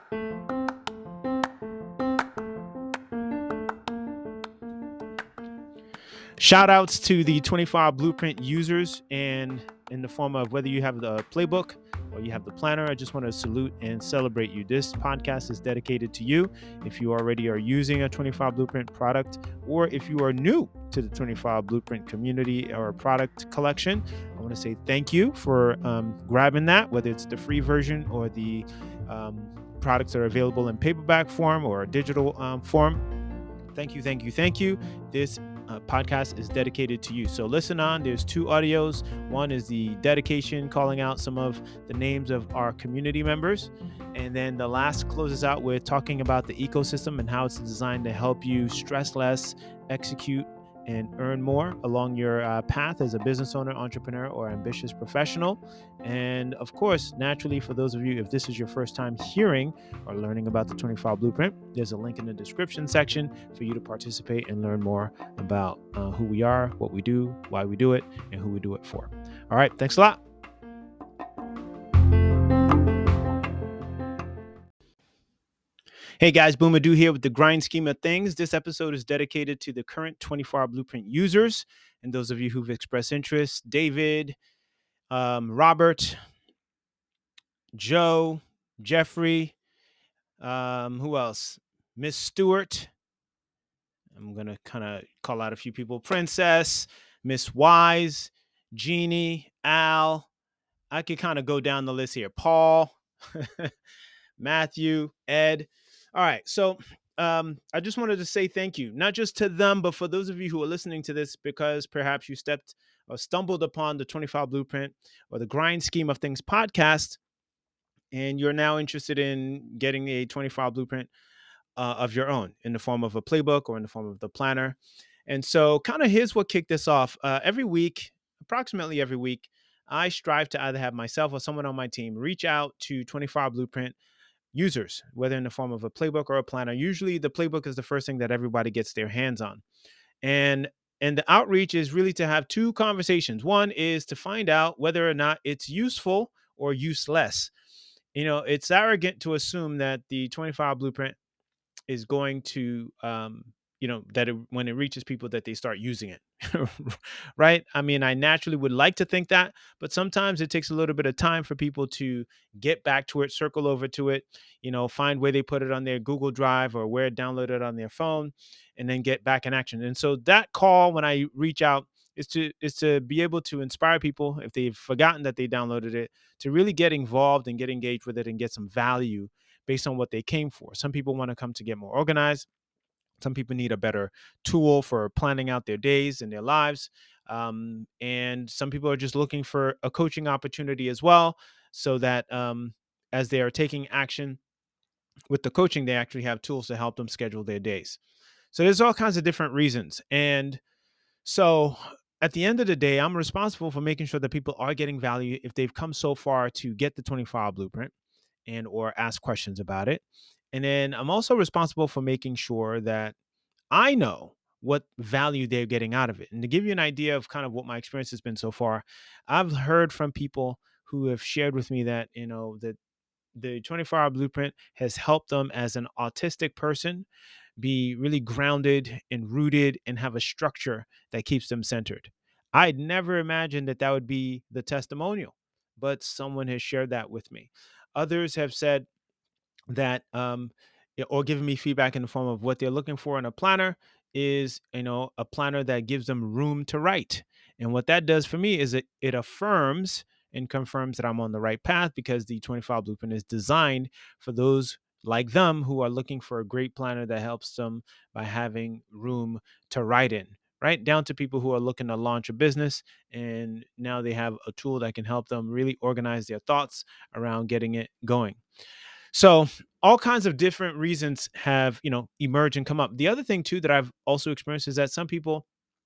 Shout outs to the 24-hour blueprint users, and in the form of whether you have the playbook or you have the planner, I just want to salute and celebrate you. This podcast is dedicated to you. If you already are using a 24-hour blueprint product, or if you are new to the 24-hour blueprint community or product collection, I want to say thank you for grabbing that, whether it's the free version or the products that are available in paperback form or digital form. Thank you, thank you, thank you. This podcast is dedicated to you. So listen on. There's two audios. One is the dedication, calling out some of the names of our community members. And then the last closes out with talking about the ecosystem and how it's designed to help you stress less, execute, and earn more along your path as a business owner, entrepreneur, or ambitious professional. And of course, naturally, for those of you, if this is your first time hearing or learning about the 24-hour blueprint, there's a link in the description section for you to participate and learn more about who we are, what we do, why we do it, and who we do it for. All right, thanks a lot. Hey guys, Boomadoo here with the Grind Scheme of Things. This episode is dedicated to the current 24-hour blueprint users and those of you who've expressed interest. David, Robert, Joe, Jeffrey, who else? Miss Stewart. I'm going to kind of call out a few people. Princess, Miss Wise, Jeannie, Al. I could kind of go down the list here. Paul, Matthew, Ed. All right. So I just wanted to say thank you, not just to them, but for those of you who are listening to this because perhaps you stepped or stumbled upon the 24-hour blueprint or the Grind Scheme of Things podcast, and you're now interested in getting a 24-hour blueprint of your own in the form of a playbook or in the form of the planner. And so kind of here's what kicked this off. Every week, approximately every week, I strive to either have myself or someone on my team reach out to 24-hour blueprint users, whether in the form of a playbook or a planner. Usually the playbook is the first thing that everybody gets their hands on. And the outreach is really to have two conversations. One is to find out whether or not it's useful or useless. You know, it's arrogant to assume that the 24-hour blueprint is going to, when it reaches people that they start using it, right? I mean, I naturally would like to think that, but sometimes it takes a little bit of time for people to get back to it, circle over to it, find where they put it on their Google Drive or where it downloaded on their phone, and then get back in action. And so that call, when I reach out, is to be able to inspire people, if they've forgotten that they downloaded it, to really get involved and get engaged with it and get some value based on what they came for. Some people want to come to get more organized. Some people need a better tool for planning out their days and their lives. And some people are just looking for a coaching opportunity as well, so that as they are taking action with the coaching, they actually have tools to help them schedule their days. So there's all kinds of different reasons. And so at the end of the day, I'm responsible for making sure that people are getting value if they've come so far to get the 24-hour blueprint and or ask questions about it. And then I'm also responsible for making sure that I know what value they're getting out of it. And to give you an idea of kind of what my experience has been so far, I've heard from people who have shared with me that, that the 24-hour blueprint has helped them as an autistic person be really grounded and rooted and have a structure that keeps them centered. I'd never imagined that that would be the testimonial, but someone has shared that with me. Others have said that, or given me feedback in the form of what they're looking for in a planner is, a planner that gives them room to write. And what that does for me is it affirms and confirms that I'm on the right path, because the 24-hour blueprint is designed for those like them who are looking for a great planner that helps them by having room to write in, right down to people who are looking to launch a business. And now they have a tool that can help them really organize their thoughts around getting it going. So all kinds of different reasons have, emerged and come up. The other thing too that I've also experienced is that some people,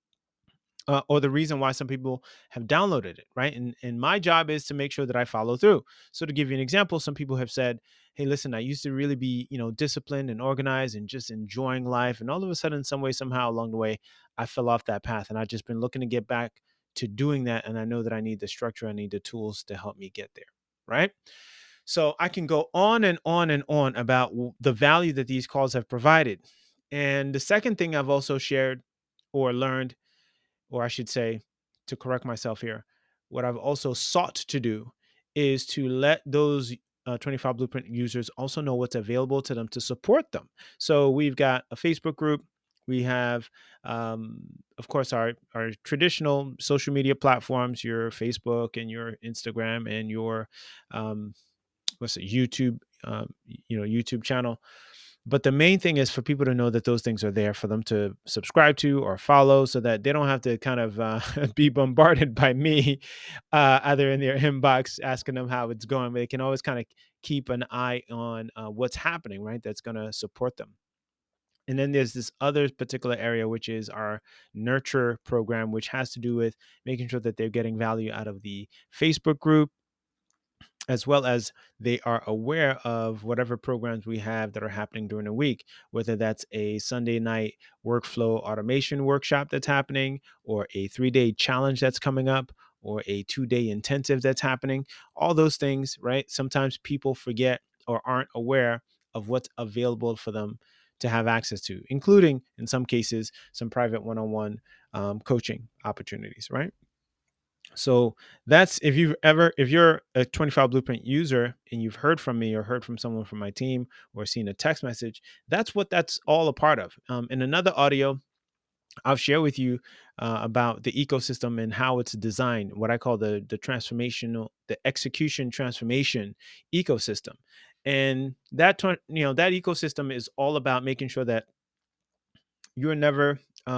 or the reason why some people have downloaded it, right? And my job is to make sure that I follow through. So to give you an example, some people have said, hey, listen, I used to really be, disciplined and organized and just enjoying life. And all of a sudden, some way, somehow along the way, I fell off that path. And I've just been looking to get back to doing that. And I know that I need the structure, I need the tools to help me get there, right? So I can go on and on and on about the value that these calls have provided. And the second thing I've also shared or learned, or I should say, to correct myself here, what I've also sought to do is to let those 25 Blueprint users also know what's available to them to support them. So we've got a Facebook group. We have, of course, our traditional social media platforms, your Facebook and your Instagram and your what's it, YouTube, YouTube channel. But the main thing is for people to know that those things are there for them to subscribe to or follow, so that they don't have to kind of be bombarded by me, either in their inbox asking them how it's going. But they can always kind of keep an eye on what's happening, right? That's going to support them. And then there's this other particular area, which is our nurture program, which has to do with making sure that they're getting value out of the Facebook group, as well as they are aware of whatever programs we have that are happening during the week, whether that's a Sunday night workflow automation workshop that's happening, or a 3-day challenge that's coming up, or a 2-day intensive that's happening. All those things, right? Sometimes people forget or aren't aware of what's available for them to have access to, including in some cases some private one-on-one coaching opportunities, right? So that's, if you're a 25 Blueprint user and you've heard from me or heard from someone from my team or seen a text message, that's what that's all a part of. In another audio, I'll share with you about the ecosystem and how it's designed, what I call the execution transformation ecosystem. And that ecosystem is all about making sure that you're never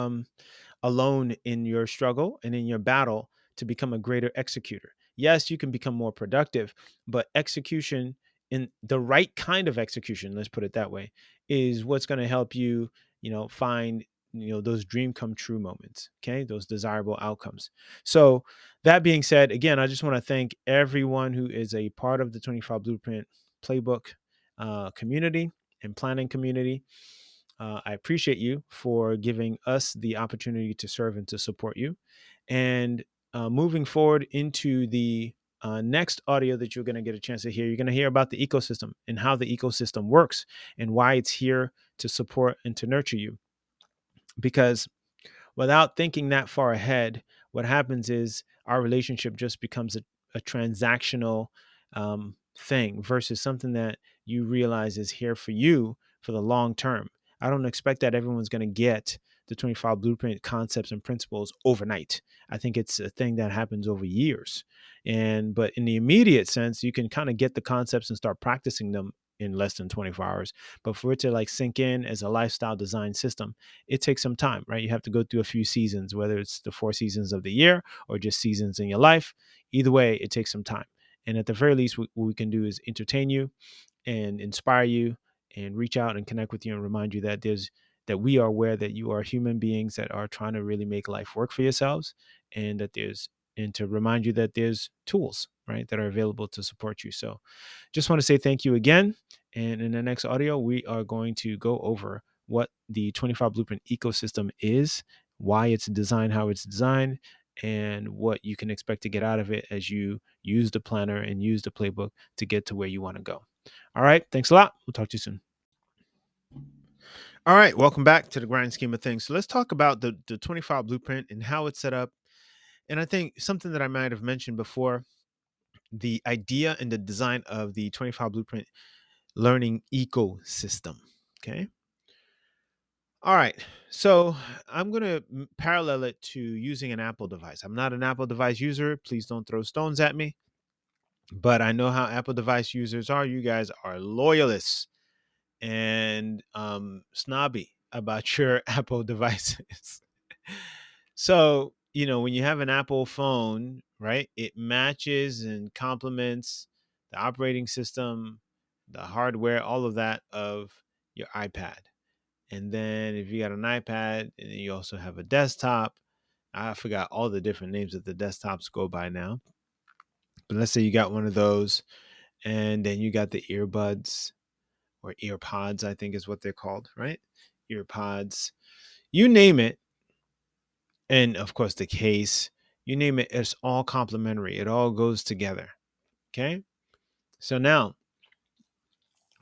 alone in your struggle and in your battle to become a greater executor. Yes, you can become more productive, but execution, in the right kind of execution, let's put it that way, is what's going to help you, find, those dream come true moments, okay? Those desirable outcomes. So, that being said, again, I just want to thank everyone who is a part of the 25 Blueprint Playbook community and planning community. I appreciate you for giving us the opportunity to serve and to support you. And moving forward into the next audio that you're going to get a chance to hear, you're going to hear about the ecosystem and how the ecosystem works and why it's here to support and to nurture you. Because without thinking that far ahead, what happens is our relationship just becomes a transactional thing versus something that you realize is here for you for the long term. I don't expect that everyone's going to get the 25 Blueprint concepts and principles overnight. I think it's a thing that happens over years. But in the immediate sense, you can kind of get the concepts and start practicing them in less than 24 hours. But for it to like sink in as a lifestyle design system, it takes some time, right? You have to go through a few seasons, whether it's the 4 seasons of the year or just seasons in your life. Either way, it takes some time. And at the very least, what we can do is entertain you and inspire you and reach out and connect with you and remind you that we are aware that you are human beings that are trying to really make life work for yourselves, and to remind you that there's tools, right, that are available to support you. So just want to say thank you again. And in the next audio, we are going to go over what the 25 Blueprint ecosystem is, why it's designed, how it's designed, and what you can expect to get out of it as you use the planner and use the playbook to get to where you want to go. All right. Thanks a lot. We'll talk to you soon. All right. Welcome back to the Grind Scheme of Things. So let's talk about the 25 Blueprint and how it's set up. And I think something that I might have mentioned before, the idea and the design of the 25 Blueprint learning ecosystem. Okay. All right. So I'm going to parallel it to using an Apple device. I'm not an Apple device user. Please don't throw stones at me. But I know how Apple device users are. You guys are loyalists and snobby about your Apple devices. So, when you have an Apple phone, right, it matches and complements the operating system, the hardware, all of that of your iPad. And then if you got an iPad and then you also have a desktop, I forgot all the different names that the desktops go by now. But let's say you got one of those, and then you got the earbuds or earpods, I think is what they're called, right? Earpods, you name it. And of course, the case, you name it, it's all complementary. It all goes together. Okay. So now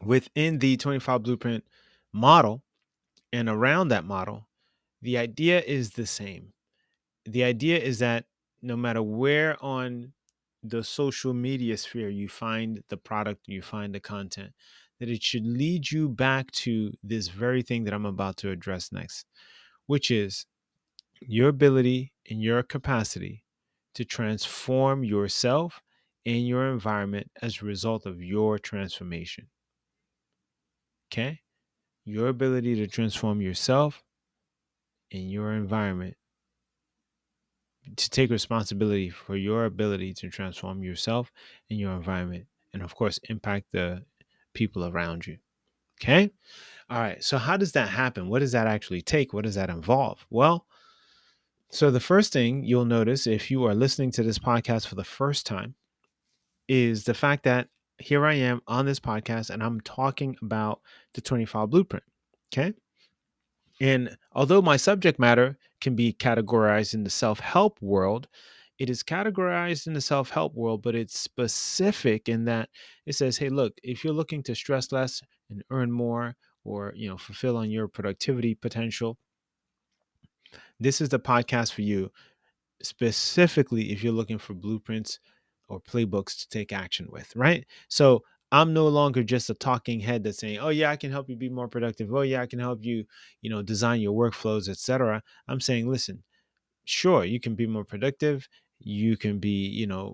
within the 25 Blueprint model and around that model, the idea is the same. The idea is that no matter where on the social media sphere you find the product, you find the content, that it should lead you back to this very thing that I'm about to address next, which is your ability and your capacity to transform yourself and your environment as a result of your transformation. Okay? Your ability to transform yourself and your environment, to take responsibility for your ability to transform yourself and your environment, and of course, impact the people around you. Okay? All right. So, how does that happen? What does that actually take? What does that involve? Well, so the first thing you'll notice if you are listening to this podcast for the first time is the fact that here I am on this podcast and I'm talking about the 25 Blueprint. Okay. And although my subject matter can be categorized in the self help world, it is categorized in the self help world, but it's specific in that it says, hey, look, if you're looking to stress less and earn more, or fulfill on your productivity potential, this is the podcast for you, specifically if you're looking for blueprints or playbooks to take action with, right? So I'm no longer just a talking head that's saying, "Oh yeah, I can help you be more productive. Oh yeah, I can help you, design your workflows, etc." I'm saying, listen, sure, you can be more productive. You can be,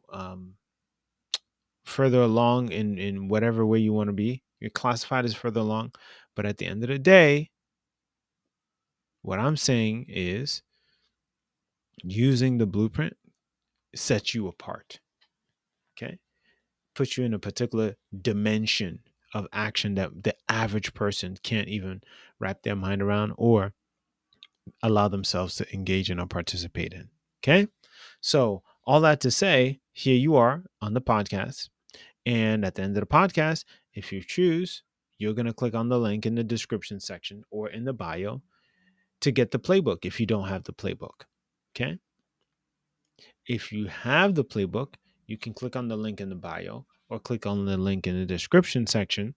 further along in whatever way you want to be. You're classified as further along, but at the end of the day, what I'm saying is using the blueprint sets you apart. Okay, puts you in a particular dimension of action that the average person can't even wrap their mind around or allow themselves to engage in or participate in. Okay. So, all that to say, here you are on the podcast. And at the end of the podcast, if you choose, you're going to click on the link in the description section or in the bio to get the playbook if you don't have the playbook. Okay. If you have the playbook, you can click on the link in the bio or click on the link in the description section,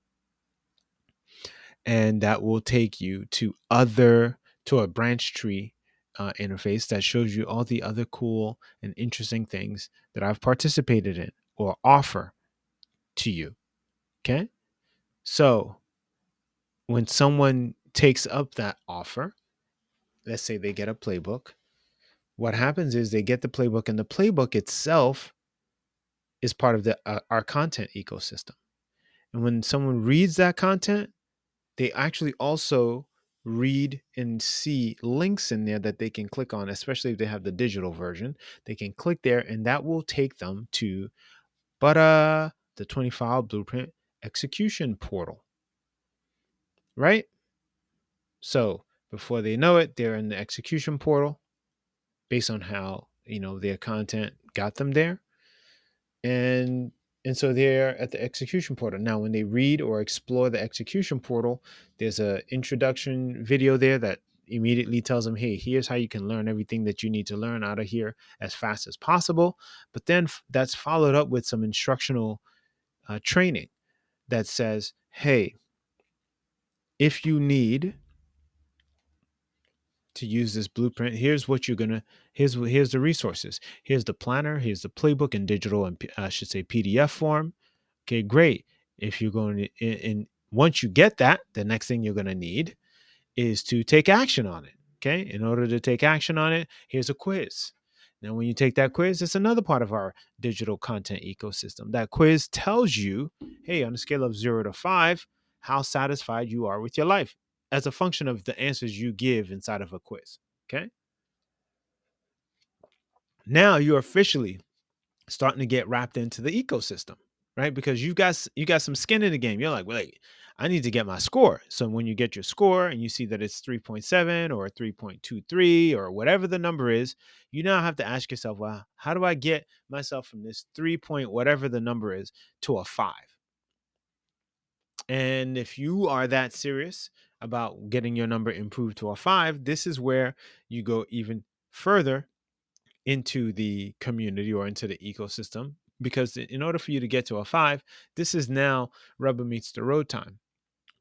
and that will take you to a branch tree interface that shows you all the other cool and interesting things that I've participated in or offer to you. Okay. So when someone takes up that offer, let's say they get a playbook, what happens is they get the playbook, and the playbook itself is part of our content ecosystem. And when someone reads that content, they actually also read and see links in there that they can click on, especially if they have the digital version. They can click there, and that will take them to the 25 Blueprint execution portal, right? So before they know it, they're in the execution portal based on how their content got them there, and so they're at the execution portal. Now when they read or explore the execution portal, there's a introduction video there that immediately tells them, hey, here's how you can learn everything that you need to learn out of here as fast as possible. But then that's followed up with some instructional training that says, hey, if you need to use this blueprint, here's what you're gonna here's the resources. Here's the planner, here's the playbook in digital and I should say PDF form. Okay, great. If you're going to in once you get that, the next thing you're going to need is to take action on it. Okay, in order to take action on it, here's a quiz. Now when you take that quiz, it's another part of our digital content ecosystem. That quiz tells you, hey, on a scale of 0 to 5, how satisfied you are with your life as a function of the answers you give inside of a quiz. Okay. Now you're officially starting to get wrapped into the ecosystem, right? Because you got some skin in the game. You're like, wait, I need to get my score. So when you get your score and you see that it's 3.7 or 3.23 or whatever the number is, you now have to ask yourself, well, how do I get myself from this 3 point whatever the number is to a 5? And if you are that serious about getting your number improved to a 5, this is where you go even further into the community or into the ecosystem, because in order for you to get to a 5, this is now rubber meets the road time.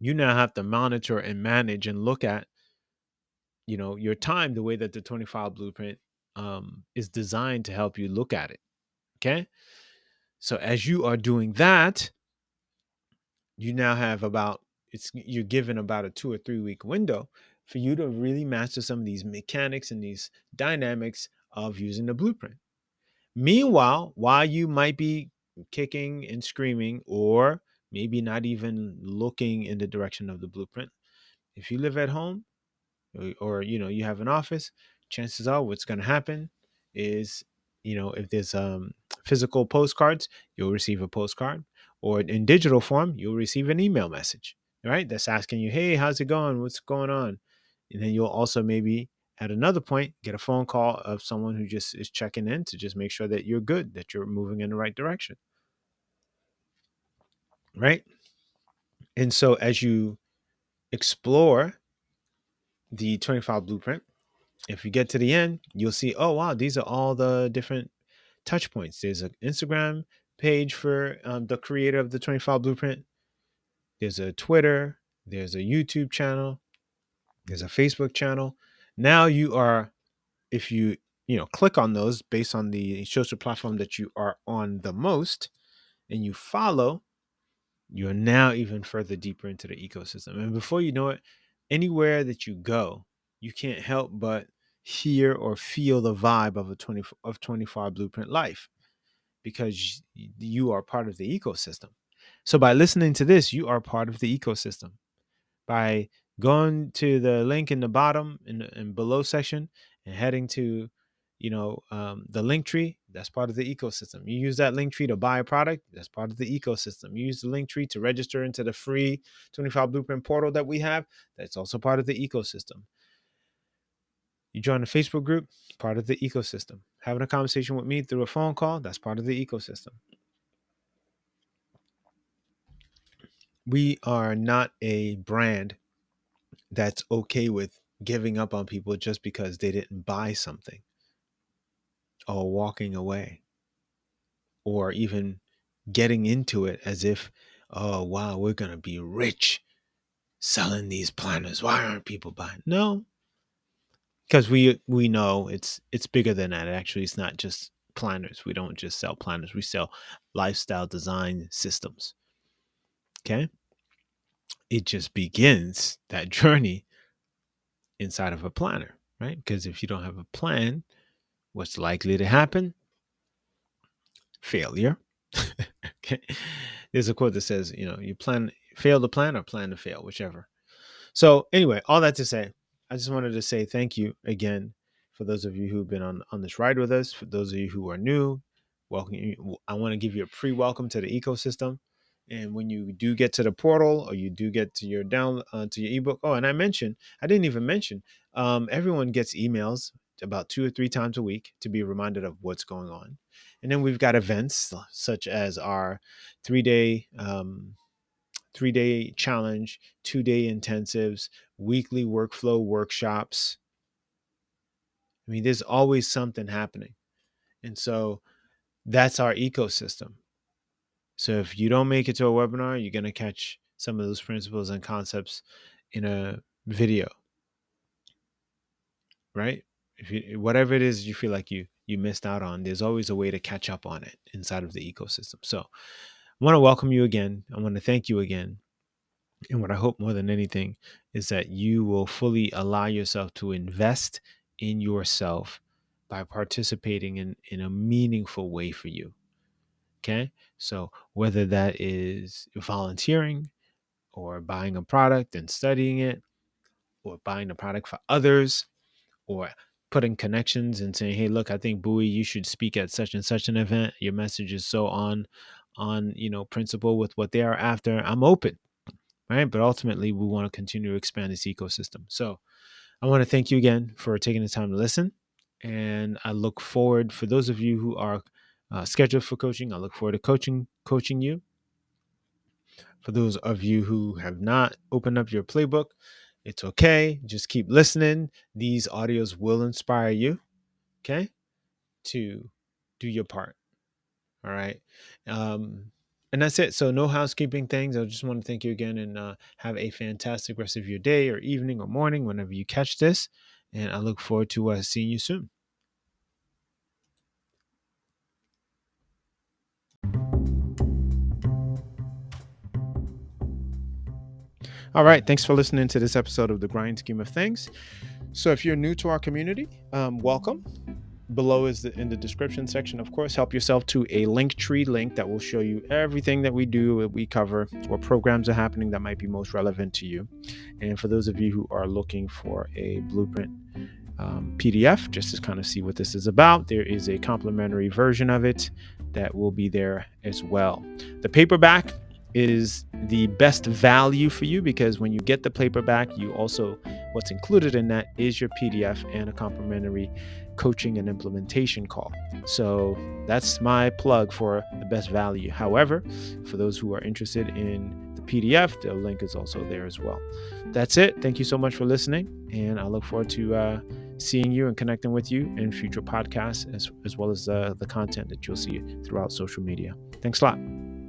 You now have to monitor and manage and look at, your time the way that the 25 blueprint is designed to help you look at it. Okay. So as you are doing that, you now have you're given about a 2 or 3 week window for you to really master some of these mechanics and these dynamics of using the blueprint. Meanwhile, while you might be kicking and screaming, or maybe not even looking in the direction of the blueprint, if you live at home, or you have an office, chances are what's going to happen is, if there's physical postcards, you'll receive a postcard, or in digital form you'll receive an email message, right, that's asking you, hey, how's it going, what's going on. And then you'll also maybe at another point get a phone call of someone who just is checking in to just make sure that you're good, that you're moving in the right direction, right. And so as you explore the 25 blueprint, if you get to the end, you'll see, oh wow, these are all the different touch points. There's an Instagram page for the creator of the 25 blueprint. There's a Twitter. There's a YouTube channel. There's a Facebook channel. Now you are, if you click on those based on the social platform that you are on the most, and you follow, you're now even further deeper into the ecosystem. And before you know it, anywhere that you go, you can't help but hear or feel the vibe of 25 blueprint life, because you are part of the ecosystem. So by listening to this, you are part of the ecosystem. By going to the link in the bottom in below section and heading to the link tree, that's part of the ecosystem. You use that link tree to buy a product, that's part of the ecosystem. You use the link tree to register into the free 25 blueprint portal that we have, that's also part of the ecosystem. You join a Facebook group, part of the ecosystem. Having a conversation with me through a phone call, that's part of the ecosystem. We are not a brand that's okay with giving up on people just because they didn't buy something, or walking away, or even getting into it as if, oh wow, we're going to be rich selling these planners. Why aren't people buying? No, because we know it's bigger than that. Actually, it's not just planners. We don't just sell planners. We sell lifestyle design systems. Okay? It just begins that journey inside of a planner, right? Because if you don't have a plan, what's likely to happen? Failure. Okay. There's a quote that says, you fail to plan or plan to fail, whichever. So anyway, all that to say, I just wanted to say thank you again for those of you who've been on this ride with us. For those of you who are new, welcome you. I want to give you a pre-welcome to the ecosystem. And when you do get to the portal, or you do get to your to your ebook. Oh, and I didn't even mention, everyone gets emails about 2 or 3 times a week to be reminded of what's going on. And then we've got events such as our 3-day 3-day challenge, 2-day intensives, weekly workflow workshops. I mean, there's always something happening. And so that's our ecosystem. So if you don't make it to a webinar, you're going to catch some of those principles and concepts in a video, right? Whatever it is you feel like you missed out on, there's always a way to catch up on it inside of the ecosystem. So I want to welcome you again. I want to thank you again. And what I hope more than anything is that you will fully allow yourself to invest in yourself by participating in a meaningful way for you. Okay. So whether that is volunteering, or buying a product and studying it, or buying a product for others, or putting connections and saying, hey, look, I think Bowie, you should speak at such and such an event. Your message is so on principle with what they are after. I'm open. Right. But ultimately, we want to continue to expand this ecosystem. So I want to thank you again for taking the time to listen. And I look forward, for those of you who are scheduled for coaching, I look forward to coaching you. For those of you who have not opened up your playbook, it's okay. Just keep listening. These audios will inspire you, okay, to do your part. All right. And that's it. So no housekeeping things. I just want to thank you again and have a fantastic rest of your day or evening or morning whenever you catch this. And I look forward to seeing you soon. All right. Thanks for listening to this episode of The Grind Scheme of Things. So if you're new to our community, welcome. Below is in the description section. Of course, help yourself to a Linktree link that will show you everything that we do, what we cover, what programs are happening that might be most relevant to you. And for those of you who are looking for a blueprint PDF, just to kind of see what this is about, there is a complimentary version of it that will be there as well. The paperback is the best value for you because when you get the paperback, you also, what's included in that is your PDF and a complimentary coaching and implementation call. So that's my plug for the best value. However, for those who are interested in the PDF, the link is also there as well. That's it. Thank you so much for listening, and I look forward to seeing you and connecting with you in future podcasts as well as the content that you'll see throughout social media. Thanks a lot.